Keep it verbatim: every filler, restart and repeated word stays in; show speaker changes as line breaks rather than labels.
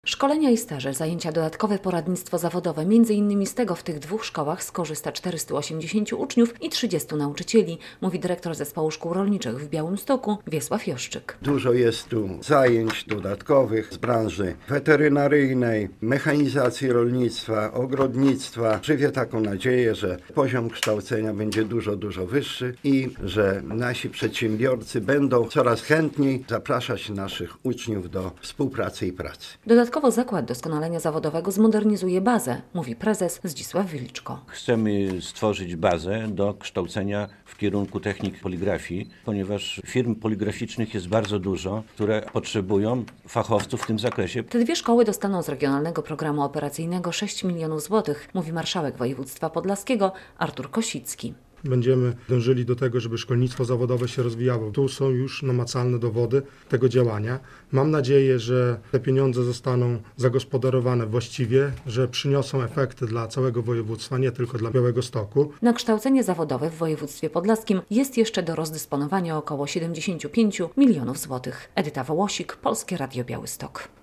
Szkolenia i staże, zajęcia dodatkowe, poradnictwo zawodowe. Między innymi z tego w tych dwóch szkołach skorzysta czterystu osiemdziesięciu uczniów i trzydziestu nauczycieli, mówi dyrektor Zespołu Szkół Rolniczych w Białymstoku Wiesław Joszczyk.
Dużo jest tu zajęć dodatkowych z branży weterynaryjnej, mechanizacji rolnictwa, ogrodnictwa. Żywię taką nadzieję, że poziom kształcenia będzie dużo, dużo wyższy i że nasi przedsiębiorcy będą coraz chętniej zapraszać naszych uczniów do współpracy i pracy.
Dodatkowo Zakład Doskonalenia Zawodowego zmodernizuje bazę, mówi prezes Zdzisław Wiliczko.
Chcemy stworzyć bazę do kształcenia w kierunku technik poligrafii, ponieważ firm poligraficznych jest bardzo dużo, które potrzebują fachowców w tym zakresie.
Te dwie szkoły dostaną z Regionalnego Programu Operacyjnego sześć milionów złotych, mówi marszałek województwa podlaskiego Artur Kosicki.
Będziemy dążyli do tego, żeby szkolnictwo zawodowe się rozwijało. Tu są już namacalne dowody tego działania. Mam nadzieję, że te pieniądze zostaną zagospodarowane właściwie, że przyniosą efekty dla całego województwa, nie tylko dla Białegostoku.
Na kształcenie zawodowe w województwie podlaskim jest jeszcze do rozdysponowania około siedemdziesiąt pięć milionów złotych. Edyta Wołosik, Polskie Radio Białystok.